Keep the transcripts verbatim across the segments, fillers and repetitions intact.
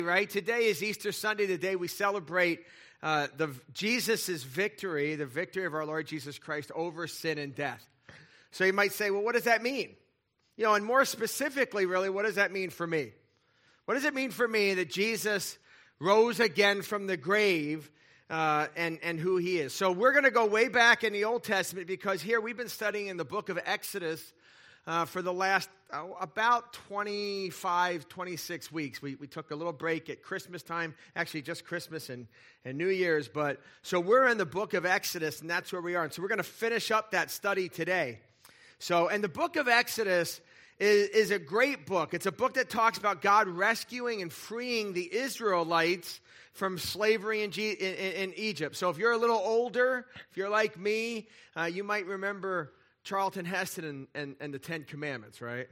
Right? Today is Easter Sunday, the day we celebrate uh, the Jesus' victory, the victory of our Lord Jesus Christ over sin and death. So you might say, well, what does that mean? You know, and more specifically, really, what does that mean for me? What does it mean for me that Jesus rose again from the grave uh, and, and who he is? So we're going to go way back in the Old Testament because here we've been studying in the book of Exodus Uh, for the last uh, about twenty-five, twenty-six weeks. We, we took a little break at Christmas time, actually just Christmas and, and New Year's. But so we're in the book of Exodus, and that's where we are. And so we're going to finish up that study today. So, and the book of Exodus is, is a great book. It's a book that talks about God rescuing and freeing the Israelites from slavery in, G, in, in Egypt. So if you're a little older, if you're like me, uh, you might remember Charlton Heston and, and, and the Ten Commandments, right?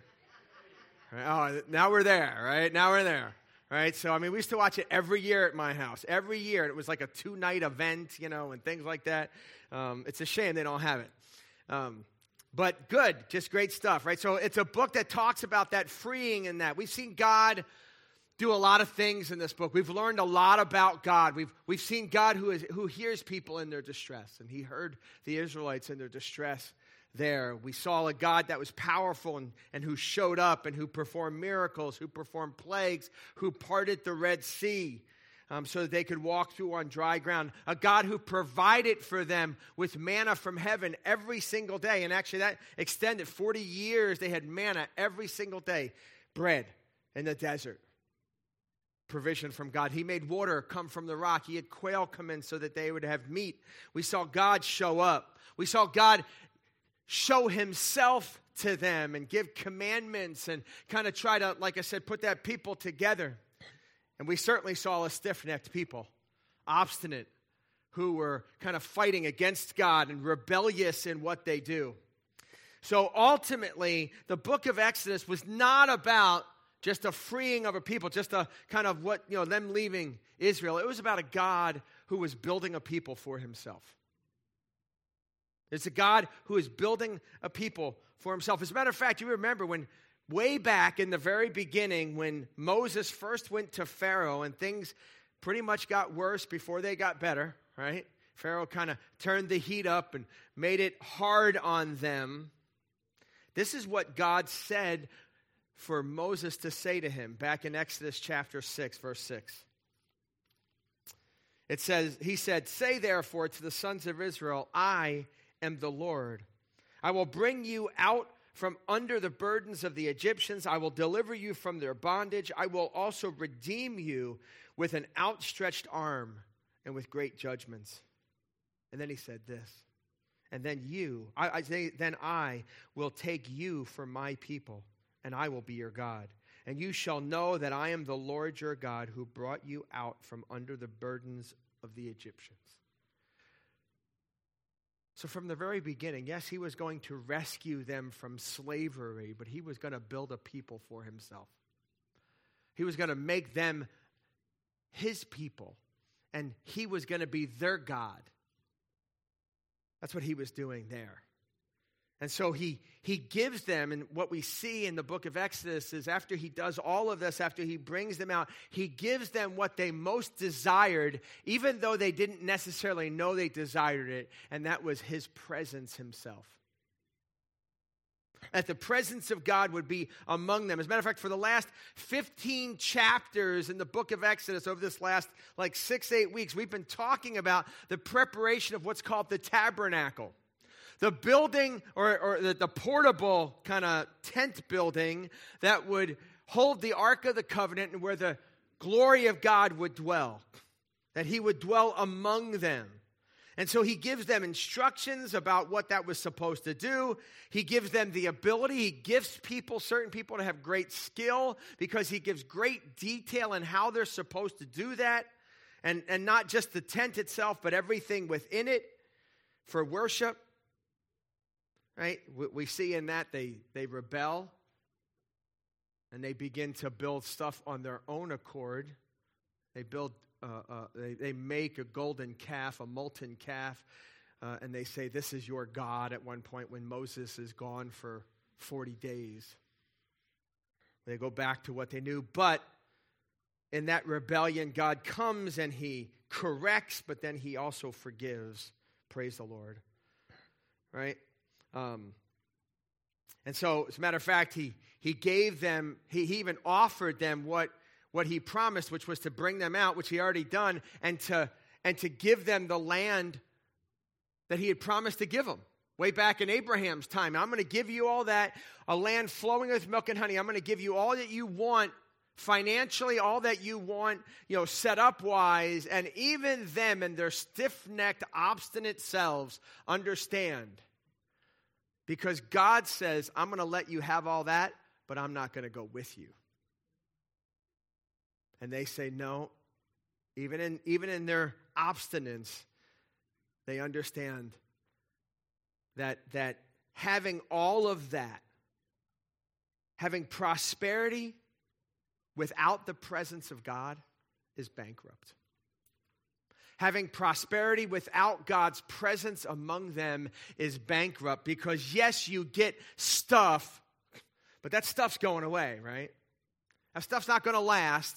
right? Oh, now we're there, right? Now we're there, right? So, I mean, we used to watch it every year at my house. Every year. It was like a two-night event, you know, and things like that. Um, it's a shame they don't have it. Um, but good, just great stuff, right? So it's a book that talks about that freeing and that. We've seen God do a lot of things in this book. We've learned a lot about God. We've, we've seen God who, is, who hears people in their distress, and he heard the Israelites in their distress. There, we saw a God that was powerful and, and who showed up and who performed miracles, who performed plagues, who parted the Red Sea um, so that they could walk through on dry ground. A God who provided for them with manna from heaven every single day. And actually that extended forty years. They had manna every single day. Bread in the desert. Provision from God. He made water come from the rock. He had quail come in so that they would have meat. We saw God show up. We saw God show himself to them and give commandments and kind of try to, like I said, put that people together. And we certainly saw a stiff-necked people, obstinate, who were kind of fighting against God and rebellious in what they do. So ultimately, the book of Exodus was not about just a freeing of a people, just a kind of what, you know, them leaving Israel. It was about a God who was building a people for himself. It's a God who is building a people for himself. As a matter of fact, you remember when way back in the very beginning when Moses first went to Pharaoh and things pretty much got worse before they got better, right? Pharaoh kind of turned the heat up and made it hard on them. This is what God said for Moses to say to him back in Exodus chapter six, verse six. It says, he said, "Say therefore to the sons of Israel, I am the Lord. I will bring you out from under the burdens of the Egyptians. I will deliver you from their bondage. I will also redeem you with an outstretched arm and with great judgments." And then he said this, "And then you, I, I say, then I will take you for my people, and I will be your God. And you shall know that I am the Lord your God who brought you out from under the burdens of the Egyptians." So from the very beginning, yes, he was going to rescue them from slavery, but he was going to build a people for himself. He was going to make them his people, and he was going to be their God. That's what he was doing there. And so he, he gives them, and what we see in the book of Exodus is after he does all of this, after he brings them out, he gives them what they most desired, even though they didn't necessarily know they desired it, and that was his presence himself. That the presence of God would be among them. As a matter of fact, for the last fifteen chapters in the book of Exodus, over this last like six, eight weeks, we've been talking about the preparation of what's called the tabernacle. The building or, or the, the portable kind of tent building that would hold the Ark of the Covenant and where the glory of God would dwell, that he would dwell among them. And so he gives them instructions about what that was supposed to do. He gives them the ability. He gives people, certain people, to have great skill because he gives great detail in how they're supposed to do that. And, and not just the tent itself, but everything within it for worship. Right? We see in that they, they rebel and they begin to build stuff on their own accord. They build, uh, uh, they, they make a golden calf, a molten calf, uh, and they say, "This is your God," at one point when Moses is gone for forty days. They go back to what they knew, but in that rebellion, God comes and he corrects, but then he also forgives. Praise the Lord. Right? Um, and so, as a matter of fact, he, he gave them, he, he even offered them what, what he promised, which was to bring them out, which he already done, and to, and to give them the land that he had promised to give them. Way back in Abraham's time. I'm going to give you all that, a land flowing with milk and honey. I'm going to give you all that you want financially, all that you want, you know, set up wise. And even them and their stiff-necked, obstinate selves understand. Because God says, I'm going to let you have all that, but I'm not going to go with you. And they say, no. Even in, even in their obstinance, they understand that, that having all of that, having prosperity without the presence of God is bankrupt. Having prosperity without God's presence among them is bankrupt because, yes, you get stuff, but that stuff's going away, right? That stuff's not going to last.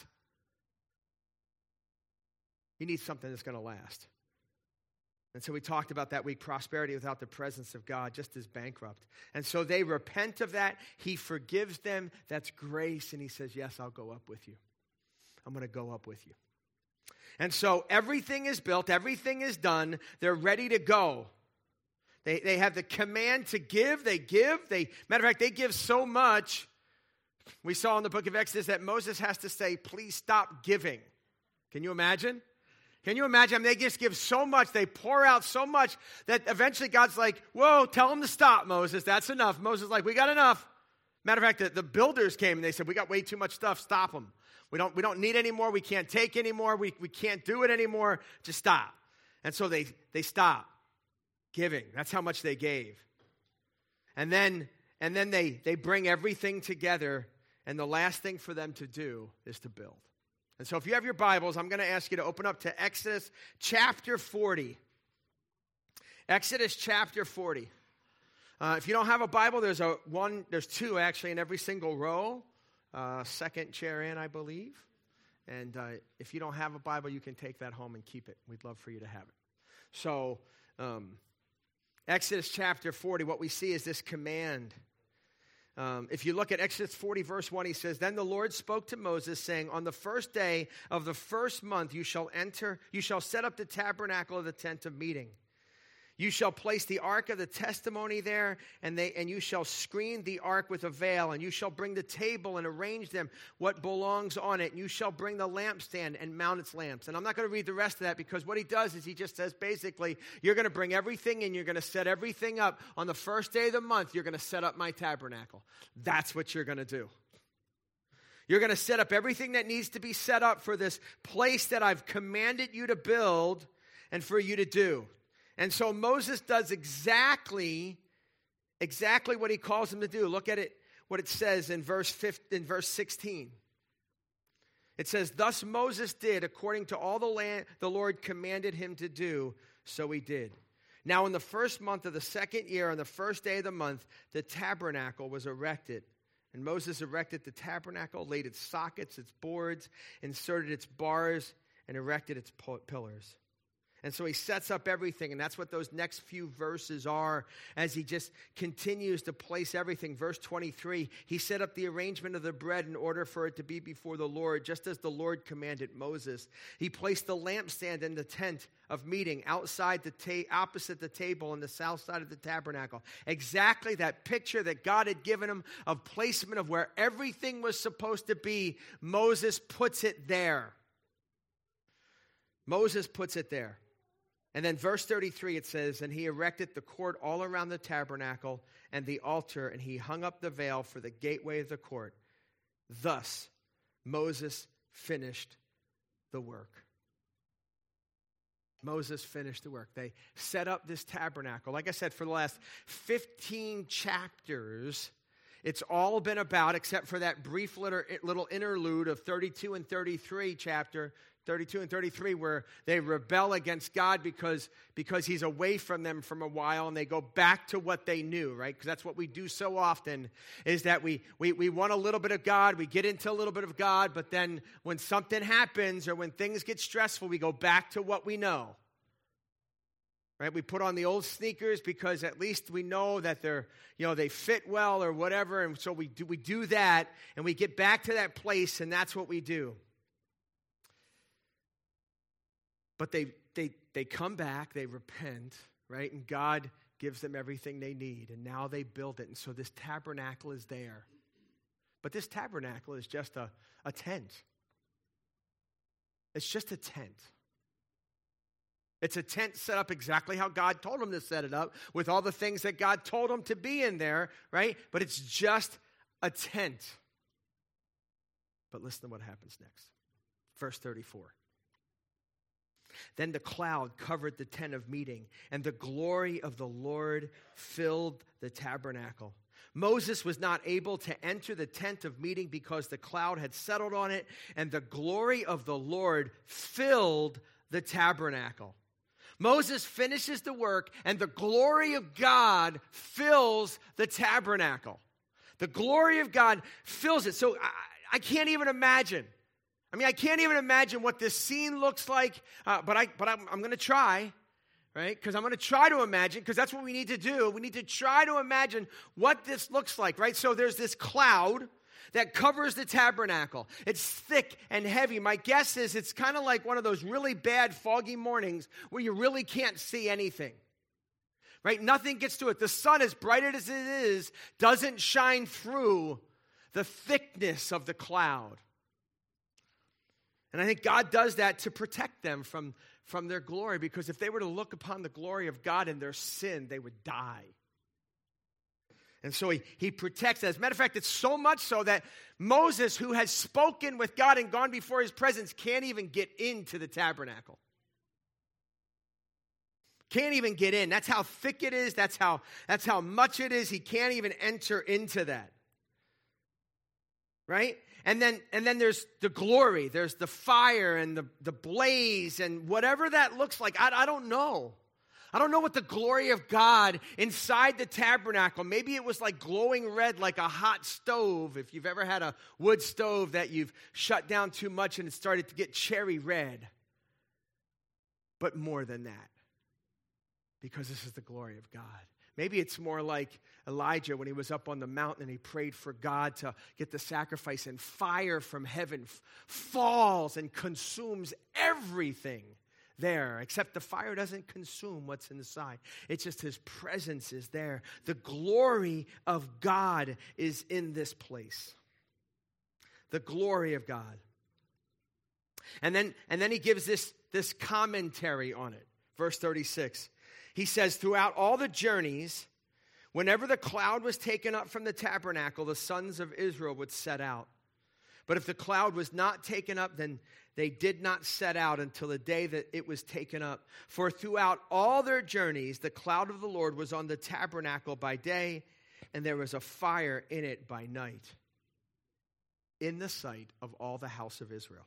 You need something that's going to last. And so we talked about that week, prosperity without the presence of God just is bankrupt. And so they repent of that. He forgives them. That's grace. And he says, yes, I'll go up with you. I'm going to go up with you. And so everything is built. Everything is done. They're ready to go. They, they have the command to give. They give. They, matter of fact, they give so much. We saw in the book of Exodus that Moses has to say, please stop giving. Can you imagine? Can you imagine? I mean, they just give so much, they pour out so much that eventually God's like, whoa, tell them to stop, Moses. That's enough. Moses is like, we got enough. Matter of fact, the, the builders came and they said, we got way too much stuff. Stop them. We don't, we don't need any more. We can't take any more. We, we can't do it anymore. Just stop. And so they, they stop giving. That's how much they gave. And then, and then they, they bring everything together, and the last thing for them to do is to build. And so if you have your Bibles, I'm going to ask you to open up to Exodus chapter forty. Exodus chapter forty. Uh, if you don't have a Bible, there's a one, there's two actually in every single row. Uh, second chair in, I believe. And uh, if you don't have a Bible, you can take that home and keep it. We'd love for you to have it. So um, Exodus chapter forty, what we see is this command. Um, if you look at Exodus forty, verse one, he says, then the Lord spoke to Moses, saying, on the first day of the first month you shall enter, you shall set up the tabernacle of the tent of meeting. You shall place the ark of the testimony there, and they and you shall screen the ark with a veil, and you shall bring the table and arrange them what belongs on it, and you shall bring the lampstand and mount its lamps. And I'm not going to read the rest of that, because what he does is he just says basically, you're going to bring everything and you're going to set everything up. On the first day of the month, you're going to set up my tabernacle. That's what you're going to do. You're going to set up everything that needs to be set up for this place that I've commanded you to build and for you to do. And so Moses does exactly, exactly what he calls him to do. Look at it, what it says in verse fifteen, in verse sixteen. It says, thus Moses did according to all the land the Lord commanded him to do, so he did. Now in the first month of the second year, on the first day of the month, the tabernacle was erected. And Moses erected the tabernacle, laid its sockets, its boards, inserted its bars, and erected its pillars. And so he sets up everything, and that's what those next few verses are as he just continues to place everything. Verse twenty-three, he set up the arrangement of the bread in order for it to be before the Lord, just as the Lord commanded Moses. He placed the lampstand in the tent of meeting outside the ta- opposite the table on the south side of the tabernacle. Exactly that picture that God had given him of placement of where everything was supposed to be. Moses puts it there. Moses puts it there. And then verse thirty-three, it says, and he erected the court all around the tabernacle and the altar, and he hung up the veil for the gateway of the court. Thus, Moses finished the work. Moses finished the work. They set up this tabernacle. Like I said, for the last fifteen chapters, it's all been about, except for that brief little, little interlude of thirty-two and thirty-three chapter, thirty-two and thirty-three, where they rebel against God because, because he's away from them from a while, and they go back to what they knew, right? Because that's what we do so often, is that we, we, we want a little bit of God, we get into a little bit of God, but then when something happens or when things get stressful, we go back to what we know. Right? We put on the old sneakers because at least we know that they're, you know, they fit well or whatever, and so we do, we do that, and we get back to that place, and that's what we do. But they they they come back, they repent, right? And God gives them everything they need, and now they build it, and so this tabernacle is there. But this tabernacle is just a, a tent. It's just a tent. It's a tent set up exactly how God told them to set it up, with all the things that God told them to be in there, right? But it's just a tent. But listen to what happens next. Verse thirty-four. Then the cloud covered the tent of meeting, and the glory of the Lord filled the tabernacle. Moses was not able to enter the tent of meeting because the cloud had settled on it, and the glory of the Lord filled the tabernacle. Moses finishes the work, and the glory of God fills the tabernacle. The glory of God fills it. So I, I can't even imagine. I mean, I can't even imagine what this scene looks like, uh, but, I, but I'm, I'm going to try, right? Because I'm going to try to imagine, because that's what we need to do. We need to try to imagine what this looks like, right? So there's this cloud that covers the tabernacle. It's thick and heavy. My guess is it's kind of like one of those really bad foggy mornings where you really can't see anything, right? Nothing gets to it. The sun, as bright as it is, doesn't shine through the thickness of the cloud. And I think God does that to protect them from, from their glory, because if they were to look upon the glory of God in their sin, they would die. And so he, he protects. As a matter of fact, it's so much so that Moses, who has spoken with God and gone before his presence, can't even get into the tabernacle. Can't even get in. That's how thick it is. That's how, that's how much it is. He can't even enter into that. Right? And then and then there's the glory. There's the fire and the, the blaze and whatever that looks like. I, I don't know. I don't know what the glory of God inside the tabernacle. Maybe it was like glowing red like a hot stove. If you've ever had a wood stove that you've shut down too much and it started to get cherry red. But more than that. Because this is the glory of God. Maybe it's more like Elijah when he was up on the mountain and he prayed for God to get the sacrifice, and fire from heaven f- falls and consumes everything there, except the fire doesn't consume what's inside. It's just his presence is there. The glory of God is in this place. The glory of God. And then, and then he gives this, this commentary on it. Verse thirty-six. He says, throughout all the journeys, whenever the cloud was taken up from the tabernacle, the sons of Israel would set out. But if the cloud was not taken up, then they did not set out until the day that it was taken up. For throughout all their journeys, the cloud of the Lord was on the tabernacle by day, and there was a fire in it by night, in the sight of all the house of Israel.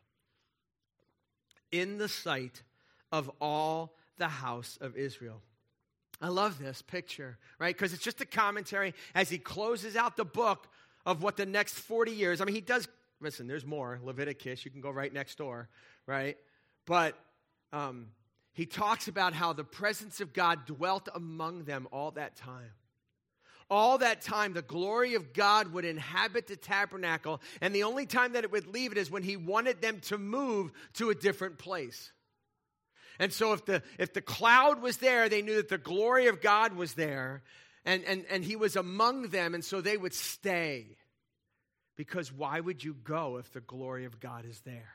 In the sight of all the house of Israel. I love this picture, right? Because it's just a commentary as he closes out the book of what the next forty years, I mean, he does, listen, there's more. Leviticus, you can go right next door, right? But um, he talks about how the presence of God dwelt among them all that time. All that time, the glory of God would inhabit the tabernacle, and the only time that it would leave it is when he wanted them to move to a different place. And so if the if the cloud was there, they knew that the glory of God was there, and, and, and he was among them, and so they would stay. Because why would you go if the glory of God is there?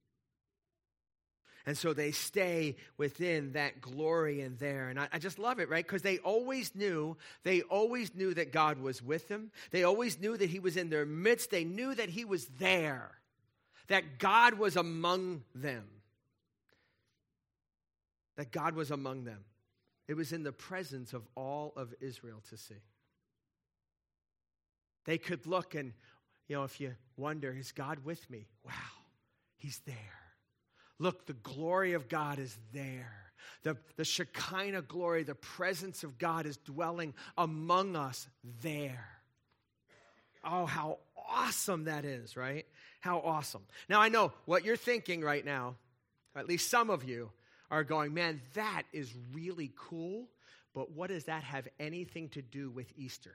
And so they stay within that glory and there. And I, I just love it, right? Because they always knew, they always knew that God was with them. They always knew that he was in their midst. They knew that he was there, that God was among them. That God was among them. It was in the presence of all of Israel to see. They could look and, you know, if you wonder, is God with me? Wow, he's there. Look, the glory of God is there. The, the Shekinah glory, the presence of God is dwelling among us there. Oh, how awesome that is, right? How awesome. Now, I know what you're thinking right now, or at least some of you are going, man, that is really cool, but what does that have anything to do with Easter?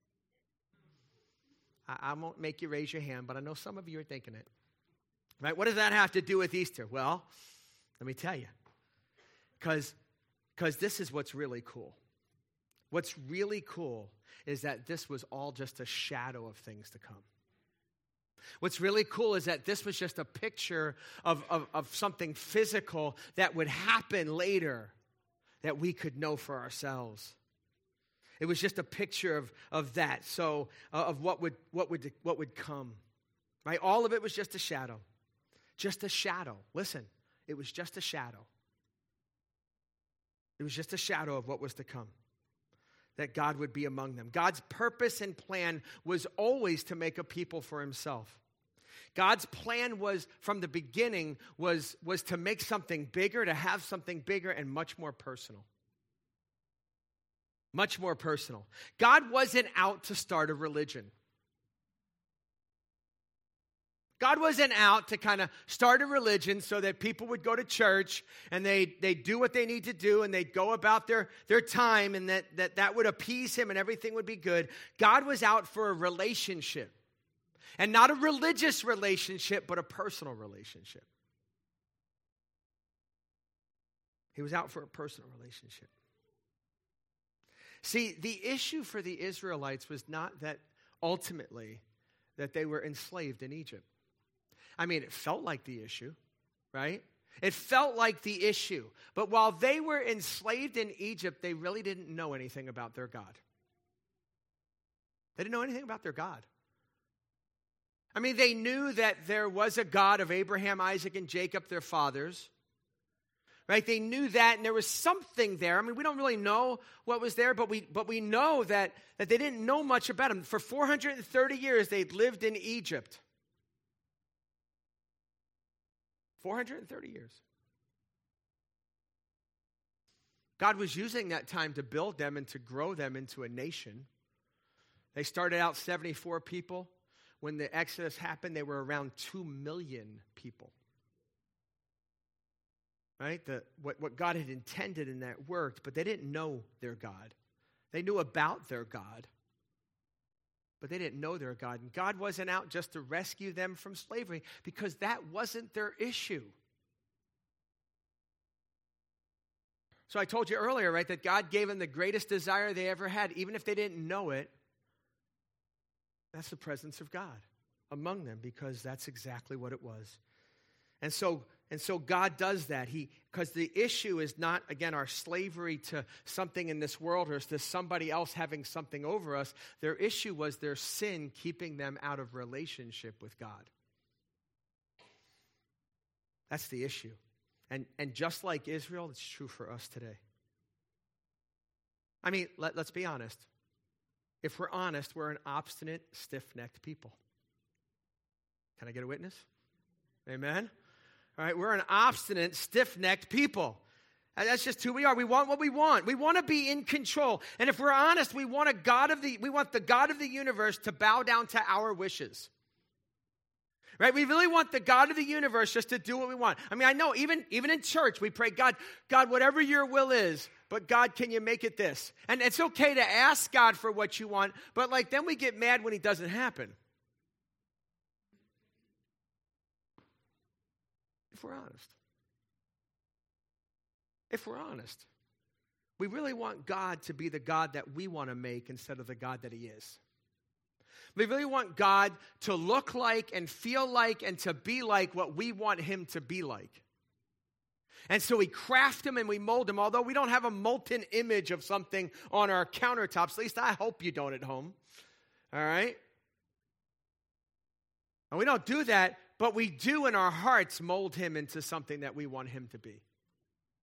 I, I won't make you raise your hand, but I know some of you are thinking it. Right? What does that have to do with Easter? Well, let me tell you. Because because this is what's really cool. What's really cool is that this was all just a shadow of things to come. What's really cool is that this was just a picture of, of, of something physical that would happen later that we could know for ourselves. It was just a picture of, of that, so uh, of what would what would what would come. Right? All of it was just a shadow. Just a shadow. Listen, it was just a shadow. It was just a shadow of what was to come, that God would be among them. God's purpose and plan was always to make a people for himself. God's plan was, from the beginning, was, was to make something bigger, to have something bigger and much more personal. Much more personal. God wasn't out to start a religion. God wasn't out to kind of start a religion so that people would go to church and they they do what they need to do and they'd go about their, their time and that, that that would appease him and everything would be good. God was out for a relationship. And not a religious relationship, but a personal relationship. He was out for a personal relationship. See, the issue for the Israelites was not that ultimately that they were enslaved in Egypt. I mean, it felt like the issue, right? It felt like the issue. But while they were enslaved in Egypt, they really didn't know anything about their God. They didn't know anything about their God. I mean, they knew that there was a God of Abraham, Isaac, and Jacob, their fathers. Right? They knew that, and there was something there. I mean, we don't really know what was there, but we but we know that, that they didn't know much about him. For four hundred thirty years, they'd lived in Egypt. four hundred thirty years. God was using that time to build them and to grow them into a nation. They started out seventy-four people. When the Exodus happened, they were around two million people. Right? The, what, what God had intended in that worked, but they didn't know their God. They knew about their God, but they didn't know their God. And God wasn't out just to rescue them from slavery because that wasn't their issue. So I told you earlier, right, that God gave them the greatest desire they ever had, even if they didn't know it. That's the presence of God among them, because that's exactly what it was. And so, and so God does that. He, because the issue is not, again, our slavery to something in this world or to somebody else having something over us. Their issue was their sin keeping them out of relationship with God. That's the issue. And, and just like Israel, it's true for us today. I mean, let, let's be honest. If we're honest, we're an obstinate, stiff-necked people. Can I get a witness? Amen? All right, we're an obstinate, stiff-necked people. And that's just who we are. We want what we want. We want to be in control. And if we're honest, we want a God of the we want the God of the universe to bow down to our wishes. Right? We really want the God of the universe just to do what we want. I mean, I know even, even in church, we pray, God, God, whatever your will is, but God, can you make it this? And it's okay to ask God for what you want, but like then we get mad when it doesn't happen. If we're honest. If we're honest. We really want God to be the God that we want to make instead of the God that he is. We really want God to look like and feel like and to be like what we want him to be like. And so we craft him and we mold him, although we don't have a molten image of something on our countertops. At least I hope you don't at home. All right? And we don't do that, but we do in our hearts mold him into something that we want him to be.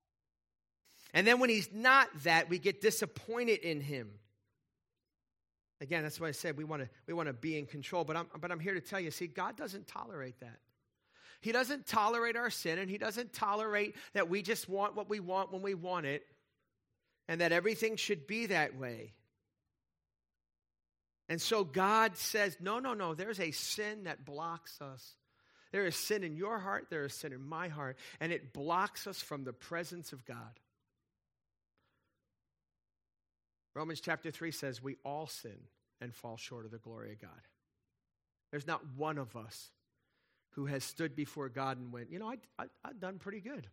And then when he's not that, we get disappointed in him. Again, that's why I said we want to we want to be in control. But I'm, but I'm here to tell you, see, God doesn't tolerate that. He doesn't tolerate our sin, and he doesn't tolerate that we just want what we want when we want it, and that everything should be that way. And so God says, no, no, no, there's a sin that blocks us. There is sin in your heart, there is sin in my heart, and it blocks us from the presence of God. Romans chapter three says we all sin and fall short of the glory of God. There's not one of us who has stood before God and went, you know, I, I, I've done pretty good.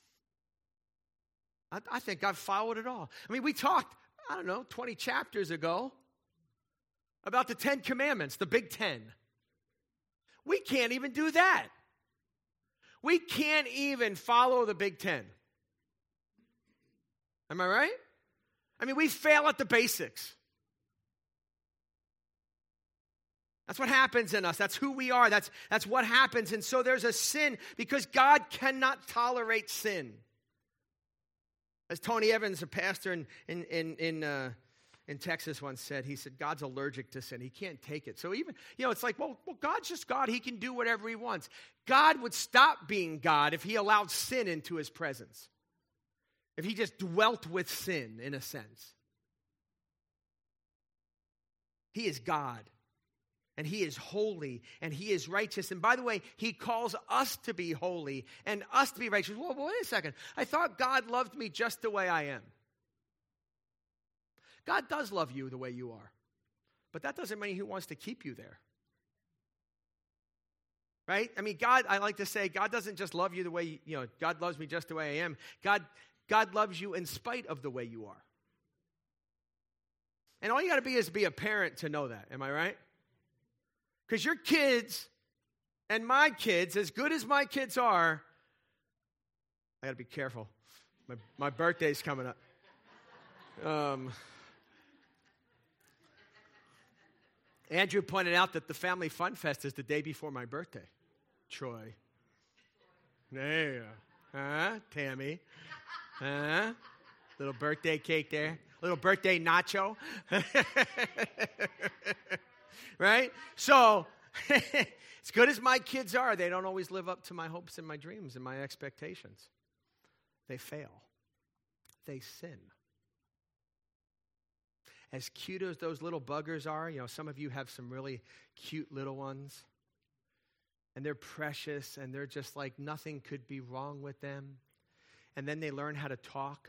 I, I think I've followed it all. I mean, we talked, I don't know, twenty chapters ago about the Ten Commandments, the Big Ten. We can't even do that. We can't even follow the Big Ten. Am I right? I mean, we fail at the basics. That's what happens in us. That's who we are. That's, that's what happens. And so there's a sin because God cannot tolerate sin. As Tony Evans, a pastor in, in, in, in, uh, in Texas once said, he said, God's allergic to sin. He can't take it. So even, you know, it's like, well, well, God's just God. He can do whatever he wants. God would stop being God if he allowed sin into his presence. If he just dwelt with sin, in a sense. He is God. And he is holy, and he is righteous. And by the way, he calls us to be holy and us to be righteous. Whoa, whoa, wait a second. I thought God loved me just the way I am. God does love you the way you are. But that doesn't mean he wants to keep you there. Right? I mean, God, I like to say, God doesn't just love you the way, you, you know, God loves me just the way I am. God, God loves you in spite of the way you are. And all you got to be is be a parent to know that. Am I right? Because your kids and my kids, as good as my kids are, I got to be careful. My, my birthday's coming up. Um, Andrew pointed out that the Family Fun Fest is the day before my birthday. Troy. Yeah. Huh? Tammy. Huh? Little birthday cake there. Little birthday nacho. Right? So, as good as my kids are, they don't always live up to my hopes and my dreams and my expectations. They fail. They sin. As cute as those little buggers are, you know, some of you have some really cute little ones. And they're precious, and they're just like nothing could be wrong with them. And then they learn how to talk.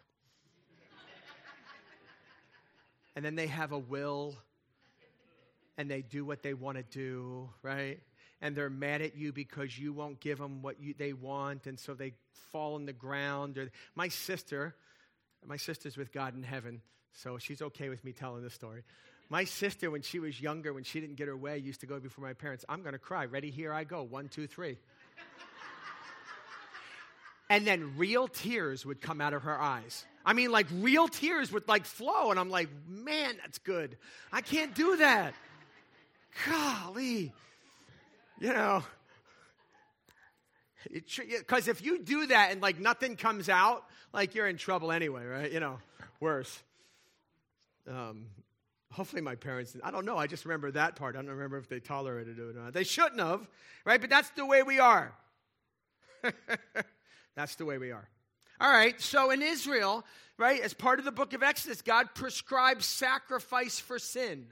And then they have a will. And they do what they want to do, right? And they're mad at you because you won't give them what you, they want, and so they fall on the ground. Or my sister, my sister's with God in heaven, so she's okay with me telling this story. My sister, when she was younger, when she didn't get her way, used to go before my parents. I'm going to cry. Ready? Here I go. One, two, three. And then real tears would come out of her eyes. I mean, like real tears would like flow, and I'm like, man, that's good. I can't do that. Golly, you know, because if you do that and like nothing comes out, like you're in trouble anyway, right? You know, worse. Um, hopefully my parents, I don't know, I just remember that part. I don't remember if they tolerated it or not. They shouldn't have, right? But that's the way we are. That's the way we are. All right, so in Israel, right, as part of the book of Exodus, God prescribes sacrifice for sin.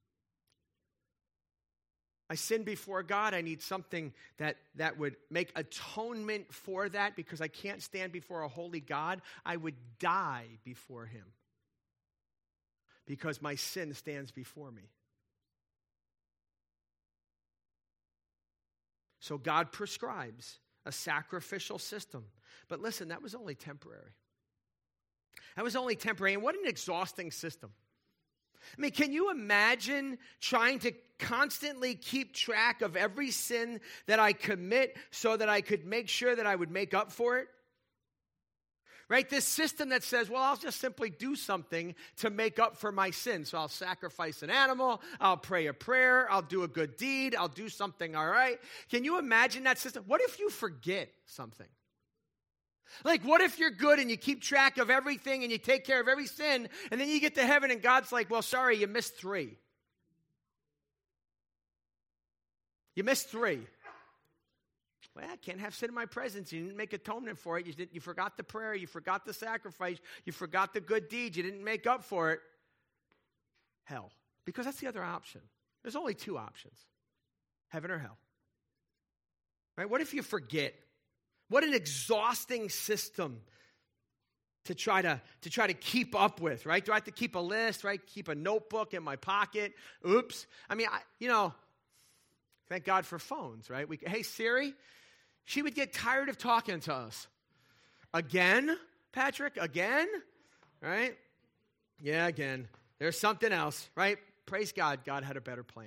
I sin before God. I need something that, that would make atonement for that because I can't stand before a holy God. I would die before him because my sin stands before me. So God prescribes a sacrificial system. But listen, that was only temporary. That was only temporary. And what an exhausting system. I mean, can you imagine trying to constantly keep track of every sin that I commit so that I could make sure that I would make up for it? Right? This system that says, well, I'll just simply do something to make up for my sin. So I'll sacrifice an animal, I'll pray a prayer, I'll do a good deed, I'll do something all right. Can you imagine that system? What if you forget something? Like, what if you're good and you keep track of everything and you take care of every sin, and then you get to heaven and God's like, well, sorry, you missed three. You missed three. Well, I can't have sin in my presence. You didn't make atonement for it. You, didn't, you forgot the prayer. You forgot the sacrifice. You forgot the good deeds. You didn't make up for it. Hell. Because that's the other option. There's only two options. Heaven or hell. Right? What if you forget? What an exhausting system to try to, to try to keep up with, right? Do I have to keep a list, right? Keep a notebook in my pocket? Oops. I mean, I, you know, thank God for phones, right? We, hey, Siri, she would get tired of talking to us. Again, Patrick? Again? Right? Yeah, again. There's something else, right? Praise God, God had a better plan.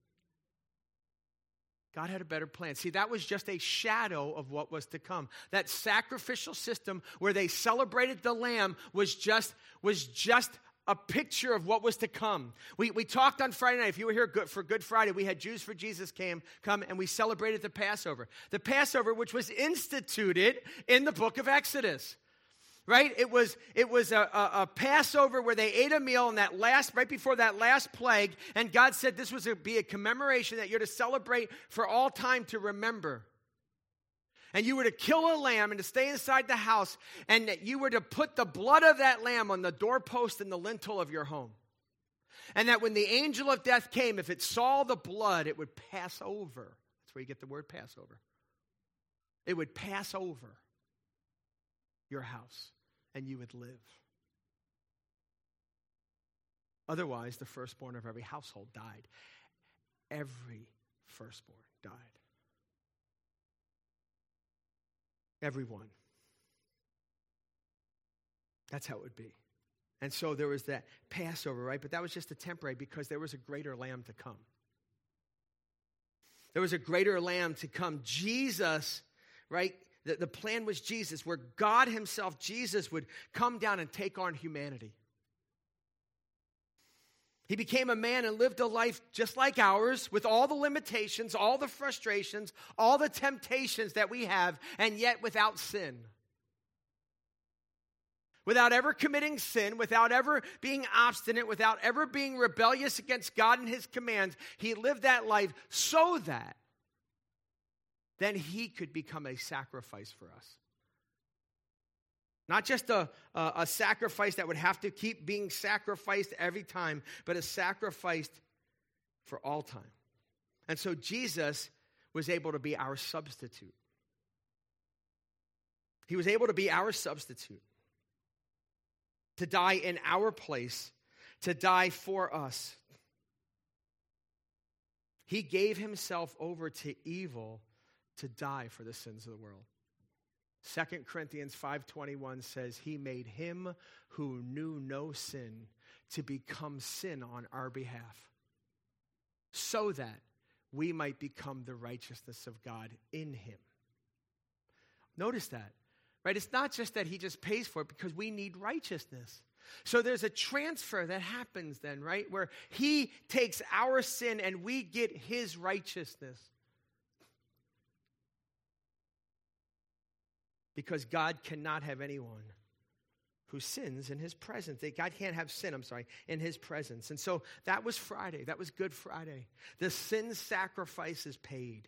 God had a better plan. See, that was just a shadow of what was to come. That sacrificial system where they celebrated the lamb was just, was just a picture of what was to come. We we talked on Friday night. If you were here good, for Good Friday, we had Jews for Jesus came come and we celebrated the Passover. The Passover, which was instituted in the book of Exodus. Right? It was it was a, a, a Passover where they ate a meal in that last, right before that last plague, and God said this was to be a commemoration that you're to celebrate for all time to remember. And you were to kill a lamb and to stay inside the house, and that you were to put the blood of that lamb on the doorpost and the lintel of your home. And that when the angel of death came, if it saw the blood, it would pass over. That's where you get the word Passover. It would pass over your house, and you would live. Otherwise, the firstborn of every household died. Every firstborn died. Everyone. That's how it would be. And so there was that Passover, right? But that was just a temporary because there was a greater lamb to come. There was a greater lamb to come. Jesus, right? The, the plan was Jesus, where God himself, Jesus, would come down and take on humanity. He became a man and lived a life just like ours, with all the limitations, all the frustrations, all the temptations that we have, and yet without sin. Without ever committing sin, without ever being obstinate, without ever being rebellious against God and his commands, he lived that life so that then he could become a sacrifice for us. Not just a, a, a sacrifice that would have to keep being sacrificed every time, but a sacrifice for all time. And so Jesus was able to be our substitute. He was able to be our substitute. To die in our place, to die for us. He gave himself over to evil to die for the sins of the world. Second Corinthians five twenty-one says, he made him who knew no sin to become sin on our behalf, so that we might become the righteousness of God in him. Notice that, right? It's not just that he just pays for it, because we need righteousness. So there's a transfer that happens then, right? Where he takes our sin and we get his righteousness. Because God cannot have anyone who sins in his presence. God can't have sin, I'm sorry, in his presence. And so that was Friday. That was Good Friday. The sin sacrifice is paid.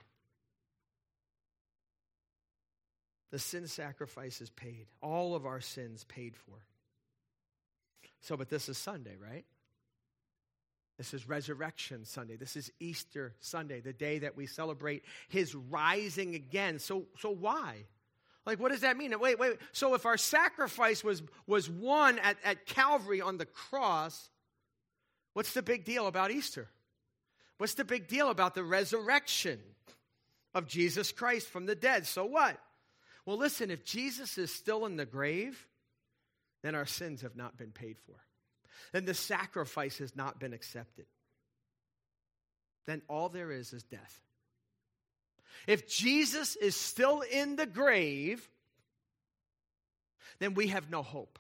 The sin sacrifice is paid. All of our sins paid for. So, but this is Sunday, right? This is Resurrection Sunday. This is Easter Sunday, the day that we celebrate his rising again. So, so why? Like, what does that mean? Wait, wait. So if our sacrifice was, was won at, at Calvary on the cross, what's the big deal about Easter? What's the big deal about the resurrection of Jesus Christ from the dead? So what? Well, listen, if Jesus is still in the grave, then our sins have not been paid for. Then the sacrifice has not been accepted. Then all there is is death. If Jesus is still in the grave, then we have no hope.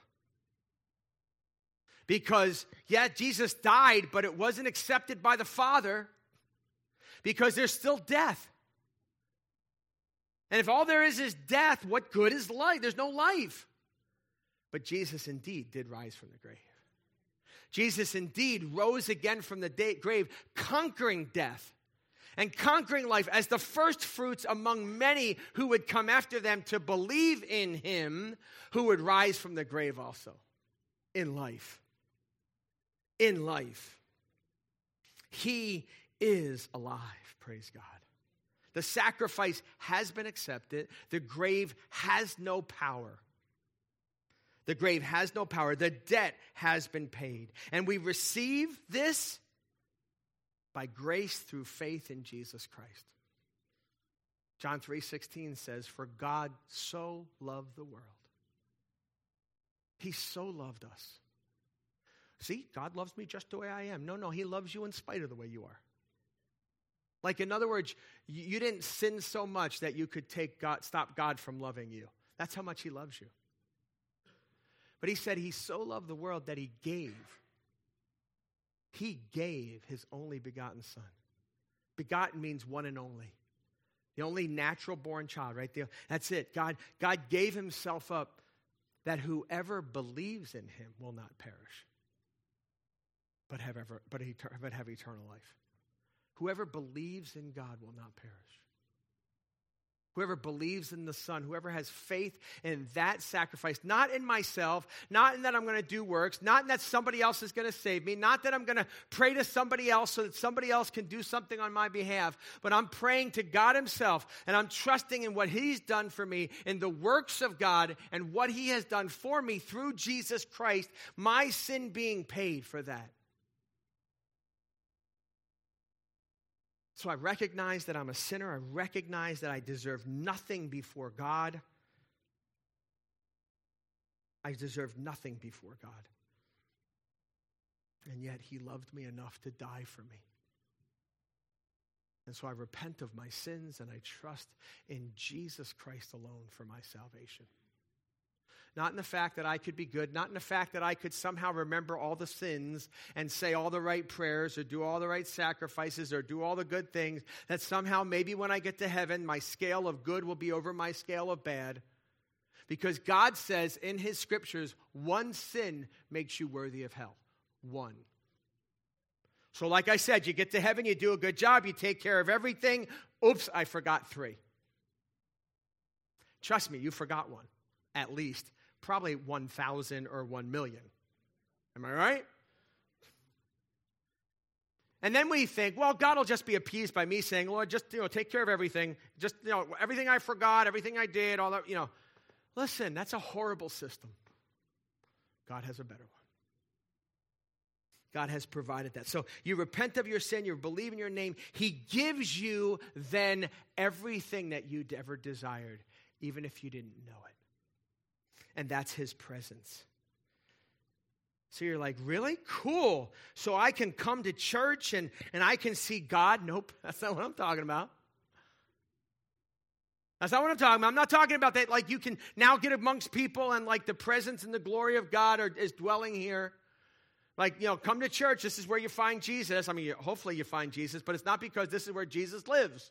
Because, yeah, Jesus died, but it wasn't accepted by the Father because there's still death. And if all there is is death, what good is life? There's no life. But Jesus indeed did rise from the grave. Jesus indeed rose again from the day, grave, conquering death. and conquering life as the first fruits among many who would come after them to believe in him, who would rise from the grave also in life. In life. He is alive, praise God. The sacrifice has been accepted. The grave has no power. The grave has no power. The debt has been paid. And we receive this by grace through faith in Jesus Christ. John three sixteen says, for God so loved the world. He so loved us. See, God loves me just the way I am. No, no, he loves you in spite of the way you are. Like, in other words, you didn't sin so much that you could take God, stop God from loving you. That's how much he loves you. But he said he so loved the world that he gave. He gave his only begotten son. Begotten means one and only. The only natural born child, right there. That's it. God, God gave himself up that whoever believes in him will not perish, but have, ever, but, etern- but have eternal life. Whoever believes in God will not perish. Whoever believes in the Son, whoever has faith in that sacrifice, not in myself, not in that I'm going to do works, not in that somebody else is going to save me, not that I'm going to pray to somebody else so that somebody else can do something on my behalf, but I'm praying to God himself, and I'm trusting in what he's done for me, in the works of God, and what he has done for me through Jesus Christ, my sin being paid for that. So I recognize that I'm a sinner. I recognize that I deserve nothing before God. I deserve nothing before God. And yet he loved me enough to die for me. And so I repent of my sins and I trust in Jesus Christ alone for my salvation. Not in the fact that I could be good, not in the fact that I could somehow remember all the sins and say all the right prayers or do all the right sacrifices or do all the good things, that somehow maybe when I get to heaven, my scale of good will be over my scale of bad. Because God says in his scriptures, one sin makes you worthy of hell. One. So like I said, you get to heaven, you do a good job, you take care of everything. Oops, I forgot three. Trust me, you forgot one, at least. Probably one thousand or one million. Am I right? And then we think, well, God will just be appeased by me saying, Lord, just, you know, take care of everything. Just, you know, everything I forgot, everything I did, all that, you know. Listen, that's a horrible system. God has a better one. God has provided that. So you repent of your sin, you believe in your name. He gives you then everything that you ever desired, even if you didn't know it. And that's his presence. So you're like, really? Cool. So I can come to church and, and I can see God? Nope, that's not what I'm talking about. That's not what I'm talking about. I'm not talking about that like you can now get amongst people and like the presence and the glory of God are, is dwelling here. Like, you know, come to church. This is where you find Jesus. I mean, hopefully you find Jesus, but it's not because this is where Jesus lives.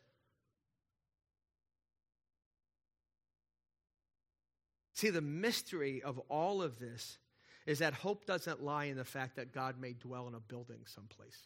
See, the mystery of all of this is that hope doesn't lie in the fact that God may dwell in a building someplace.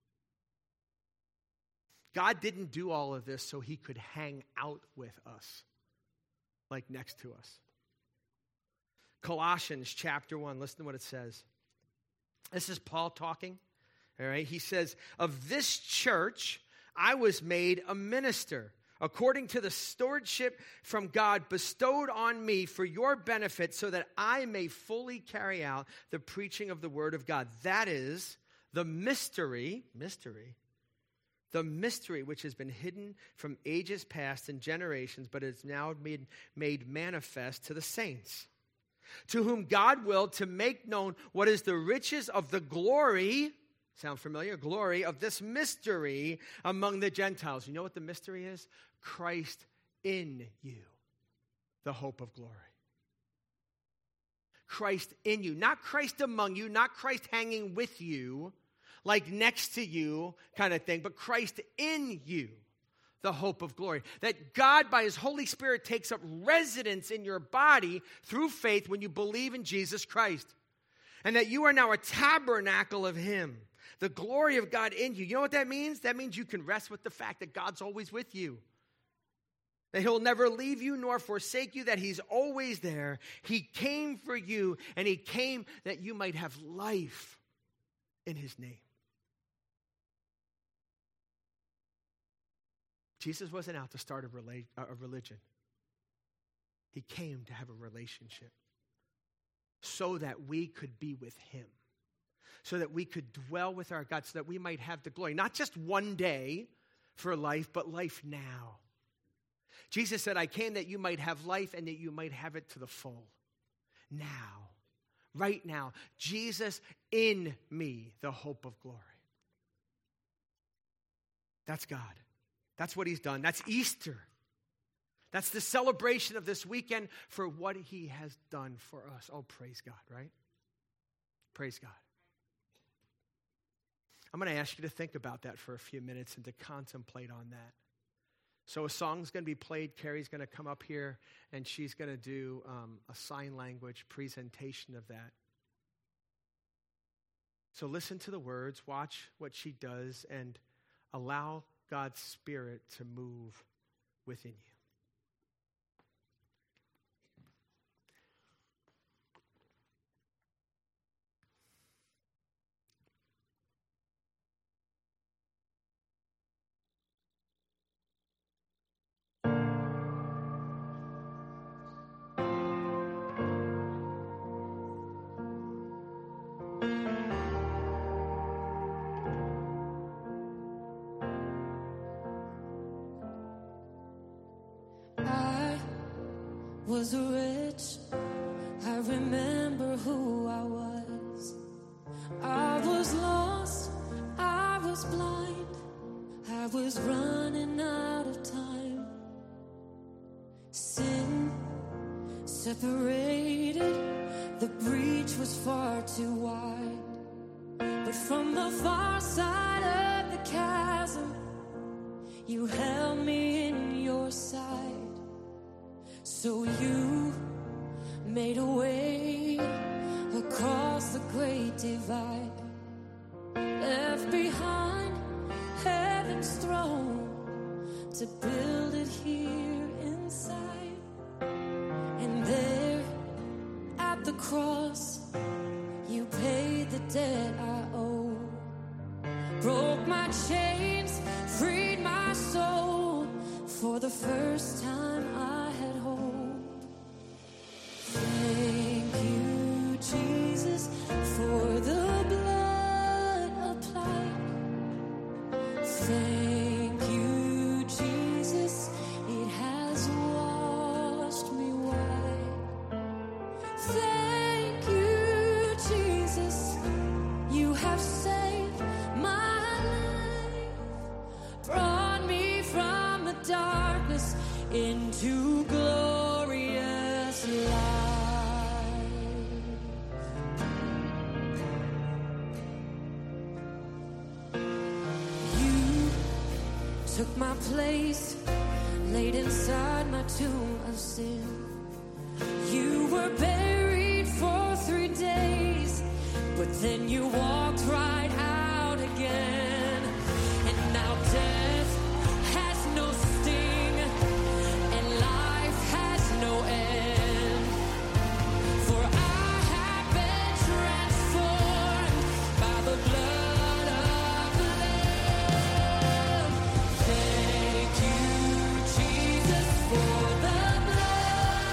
God didn't do all of this so he could hang out with us, like next to us. Colossians chapter one, listen to what it says. This is Paul talking, all right? He says, of this church I was made a minister, according to the stewardship from God bestowed on me for your benefit, so that I may fully carry out the preaching of the word of God. That is the mystery, mystery, the mystery which has been hidden from ages past and generations, but is now made, made manifest to the saints, to whom God willed to make known what is the riches of the glory, sound familiar? Glory of this mystery among the Gentiles. You know what the mystery is? Christ in you, the hope of glory. Christ in you. Not Christ among you, not Christ hanging with you, like next to you kind of thing, but Christ in you, the hope of glory. That God, by his Holy Spirit, takes up residence in your body through faith when you believe in Jesus Christ. And that you are now a tabernacle of him, The glory of God in you. You know what that means? That means you can rest with the fact that God's always with you. That he'll never leave you nor forsake you, that he's always there. He came for you, and he came that you might have life in his name. Jesus wasn't out to start a, rela- a religion. He came to have a relationship so that we could be with him, so that we could dwell with our God, so that we might have the glory, not just one day for life, but life now. Jesus said, I came that you might have life and that you might have it to the full. Now, right now, Jesus in me, the hope of glory. That's God. That's what he's done. That's Easter. That's the celebration of this weekend for what he has done for us. Oh, praise God, right? Praise God. I'm going to ask you to think about that for a few minutes and to contemplate on that. So a song's going to be played. Carrie's going to come up here, and she's going to do um, a sign language presentation of that. So listen to the words, watch what she does, and allow God's Spirit to move within you. Was rich, I remember who I was. I was lost, I was blind, I was running out of time. Sin separated, the breach was far too wide. But from the far side of the chasm, you held me in your sight. So you made a way across the great divide, left behind heaven's throne to build it here inside. And there at the cross, you paid the debt I owe, broke my chains, freed my soul. For the first time I had hope. Thank you, Jesus, for the blood applied. Thank you, Jesus, it has washed me white. Thank you, Jesus, you have saved my life, brought me from the darkness into glorious light. You took my place, laid inside my tomb of sin. You were buried for three days, but then you walked right out again. And now death has no sting, and life has no end. For I have been transformed by the blood of the Lamb. Thank you, Jesus, for the blood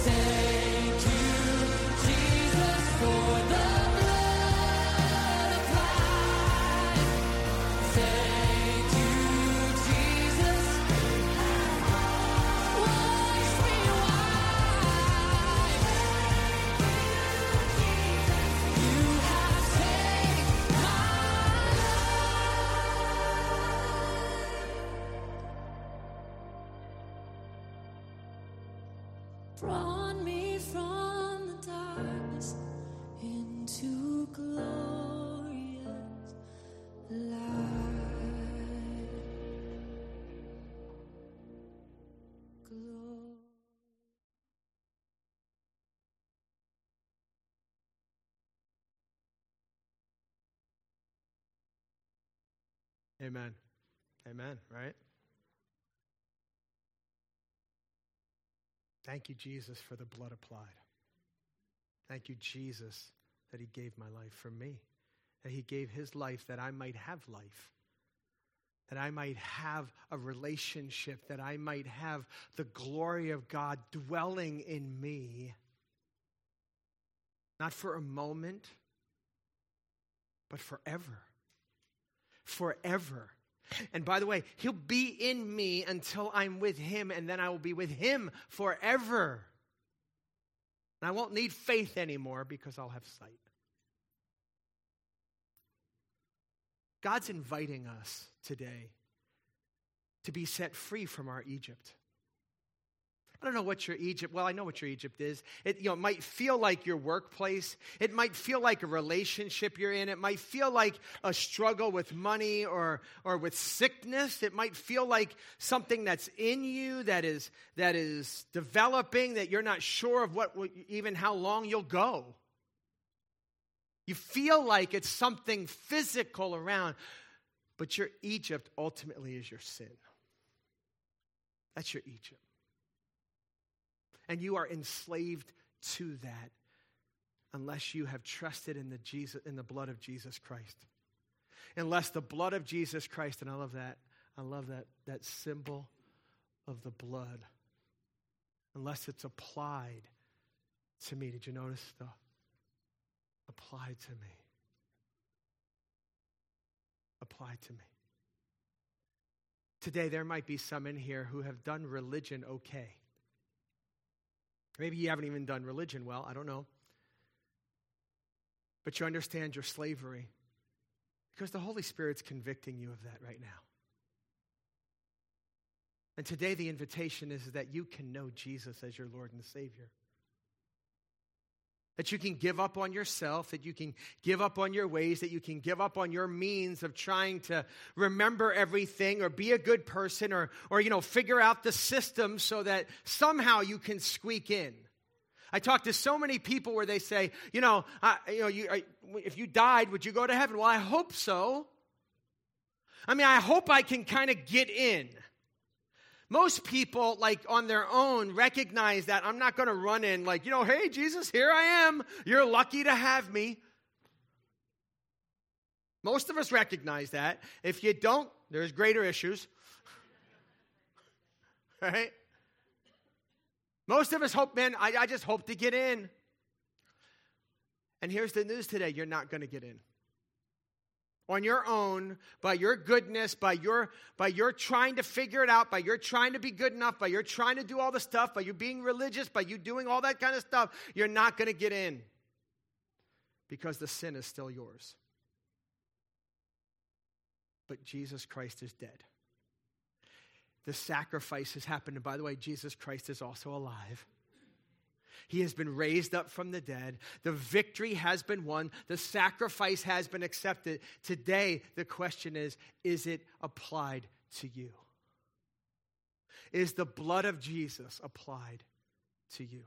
Thank you, Jesus, for the blood applied. Thank you, Jesus, wash me white. You have saved my life. Brought me from the darkness into glorious light. Glory. Amen. Amen, right? Thank you, Jesus, for the blood applied. Thank you, Jesus, that he gave my life for me, that he gave his life that I might have life, that I might have a relationship, that I might have the glory of God dwelling in me, not for a moment, but forever. Forever. And by the way, he'll be in me until I'm with him, and then I will be with him forever. And I won't need faith anymore because I'll have sight. God's inviting us today to be set free from our Egypt. I don't know what your Egypt, well, I know what your Egypt is. It, you know, it might feel like your workplace. It might feel like a relationship you're in. It might feel like a struggle with money or, or with sickness. It might feel like something that's in you that is, that is developing, that you're not sure of what, even how long you'll go. You feel like it's something physical around, but your Egypt ultimately is your sin. That's your Egypt. And you are enslaved to that unless you have trusted in the Jesus, in the blood of Jesus Christ. Unless the blood of Jesus Christ, and I love that, I love that, that symbol of the blood. Unless it's applied to me. Did you notice the applied to me? Applied to me. Today, there might be some in here who have done religion okay. Maybe you haven't even done religion well, I don't know. But you understand your slavery because the Holy Spirit's convicting you of that right now. And today the invitation is that you can know Jesus as your Lord and Savior. That you can give up on yourself, that you can give up on your ways, that you can give up on your means of trying to remember everything or be a good person or, or you know, figure out the system so that somehow you can squeak in. I talk to so many people where they say, you know, I, you know, you, I, if you died, would you go to heaven? Well, I hope so. I mean, I hope I can kind of get in. Most people, like on their own, recognize that I'm not going to run in like, you know, hey, Jesus, here I am. You're lucky to have me. Most of us recognize that. If you don't, there's greater issues. Right? Most of us hope, man, I, I just hope to get in. And here's the news today. You're not going to get in. On your own, by your goodness, by your by your trying to figure it out, by your trying to be good enough, by your trying to do all the stuff, by you being religious, by you doing all that kind of stuff, you're not going to get in because the sin is still yours. But Jesus Christ is dead. The sacrifice has happened. And by the way, Jesus Christ is also alive. He has been raised up from the dead. The victory has been won. The sacrifice has been accepted. Today, the question is, is it applied to you? Is the blood of Jesus applied to you?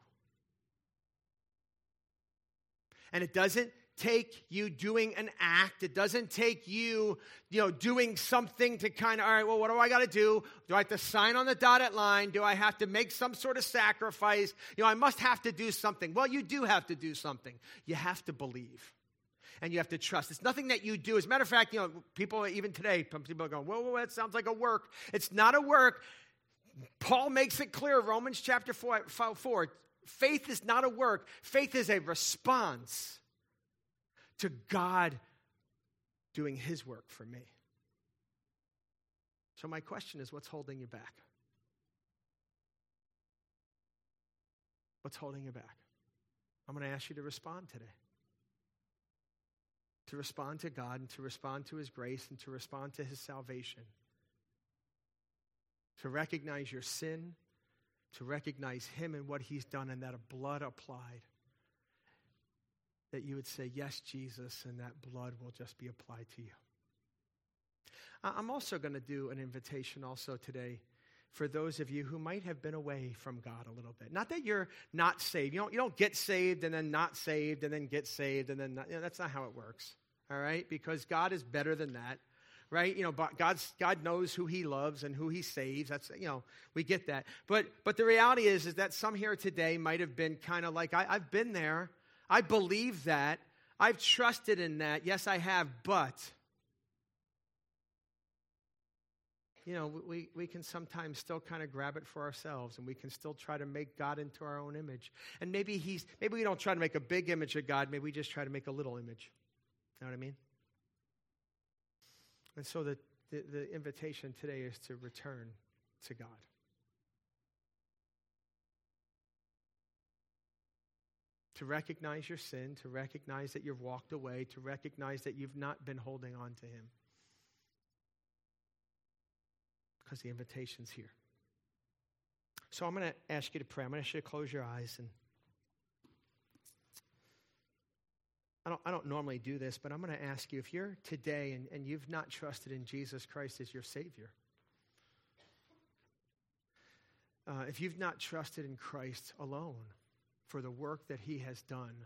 And it doesn't take you doing an act. It doesn't take you, you know, doing something to kind of, all right, well, what do I got to do? Do I have to sign on the dotted line? Do I have to make some sort of sacrifice? You know, I must have to do something. Well, you do have to do something. You have to believe. And you have to trust. It's nothing that you do. As a matter of fact, you know, people, even today, people are going, whoa, whoa, that sounds like a work. It's not a work. Paul makes it clear, Romans chapter four, four faith is not a work. Faith is a response to God doing his work for me. So my question is, what's holding you back? What's holding you back? I'm going to ask you to respond today. To respond to God and to respond to his grace and to respond to his salvation. To recognize your sin, to recognize him and what he's done and that a blood applied. That you would say, yes, Jesus, and that blood will just be applied to you. I'm also going to do an invitation also today for those of you who might have been away from God a little bit. Not that you're not saved. You don't, you don't get saved and then not saved and then get saved and then not, you know, that's not how it works, all right? Because God is better than that, right? You know, God's, God knows who he loves and who he saves. That's, you know, we get that. But but the reality is, is that some here today might have been kind of like, I, I've been there. I believe that. I've trusted in that. Yes, I have, but... You know, we, we can sometimes still kind of grab it for ourselves, and we can still try to make God into our own image. And maybe he's maybe we don't try to make a big image of God. Maybe we just try to make a little image. You know what I mean? And so the, the, the invitation today is to return to God. To recognize your sin, to recognize that you've walked away, to recognize that you've not been holding on to him. Because the invitation's here. So I'm going to ask you to pray. I'm going to ask you to close your eyes. And I don't, I don't normally do this, but I'm going to ask you, if you're today and, and you've not trusted in Jesus Christ as your Savior, uh, if you've not trusted in Christ alone for the work that he has done,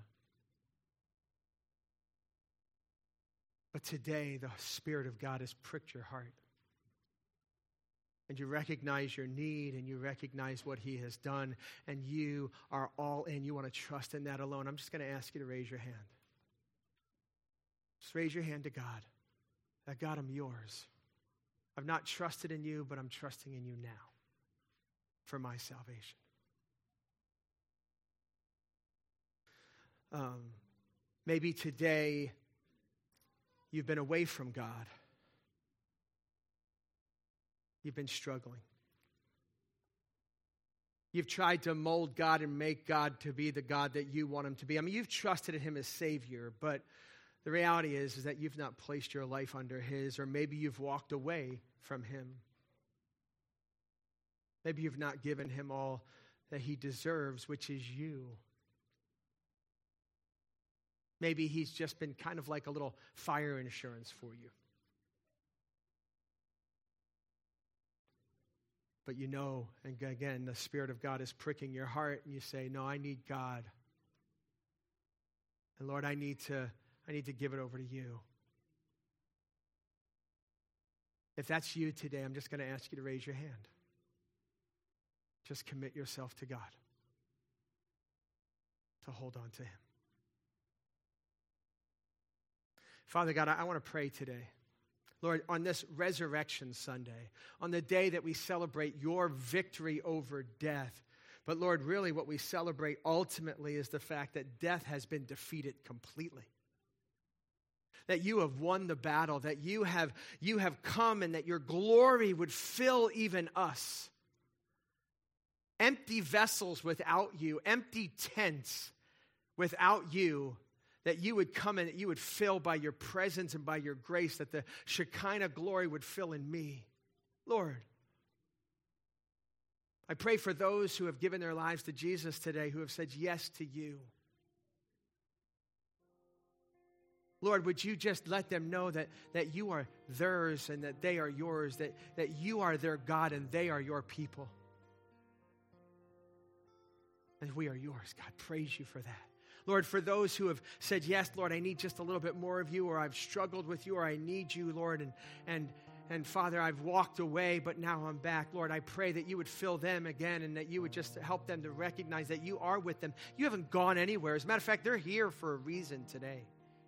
but today the Spirit of God has pricked your heart, and you recognize your need, and you recognize what he has done, and you are all in. You want to trust in that alone. I'm just going to ask you to raise your hand. Just raise your hand to God. That God, I'm yours. I've not trusted in you, but I'm trusting in you now for my salvation. Um, maybe today you've been away from God. You've been struggling. You've tried to mold God and make God to be the God that you want him to be. I mean, you've trusted in him as Savior, but the reality is, is that you've not placed your life under his, or maybe you've walked away from him. Maybe you've not given him all that he deserves, which is you. Maybe he's just been kind of like a little fire insurance for you. But you know, and again, the Spirit of God is pricking your heart, and you say, no, I need God. And Lord, I need to, I need to give it over to you. If that's you today, I'm just going to ask you to raise your hand. Just commit yourself to God, to hold on to him. Father God, I, I want to pray today. Lord, on this Resurrection Sunday, on the day that we celebrate your victory over death, but Lord, really what we celebrate ultimately is the fact that death has been defeated completely. That you have won the battle, that you have, you have come, and that your glory would fill even us. Empty vessels without you, empty tents without you, that you would come and that you would fill by your presence and by your grace, that the Shekinah glory would fill in me. Lord, I pray for those who have given their lives to Jesus today, who have said yes to you. Lord, would you just let them know that, that you are theirs and that they are yours, that, that you are their God and they are your people. And we are yours. God, praise you for that. Lord, for those who have said, yes, Lord, I need just a little bit more of you, or I've struggled with you, or I need you, Lord, and and and Father, I've walked away, but now I'm back. Lord, I pray that you would fill them again, and that you would just help them to recognize that you are with them. You haven't gone anywhere. As a matter of fact, they're here for a reason today.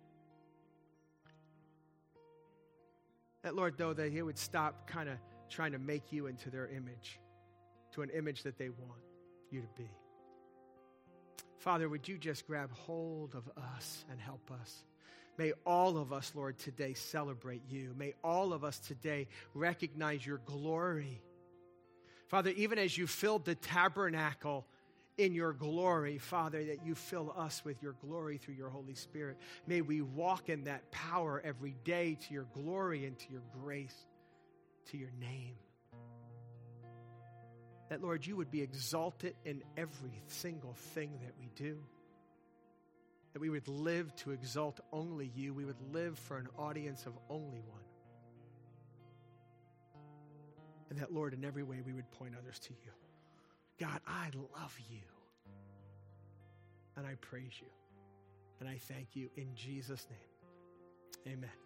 That, Lord, though, that you would stop kind of trying to make you into their image, to an image that they want you to be. Father, would you just grab hold of us and help us? May all of us, Lord, today celebrate you. May all of us today recognize your glory. Father, even as you filled the tabernacle in your glory, Father, that you fill us with your glory through your Holy Spirit. May we walk in that power every day to your glory and to your grace, to your name. That, Lord, you would be exalted in every single thing that we do. That we would live to exalt only you. We would live for an audience of only one. And that, Lord, in every way we would point others to you. God, I love you. And I praise you. And I thank you in Jesus' name. Amen.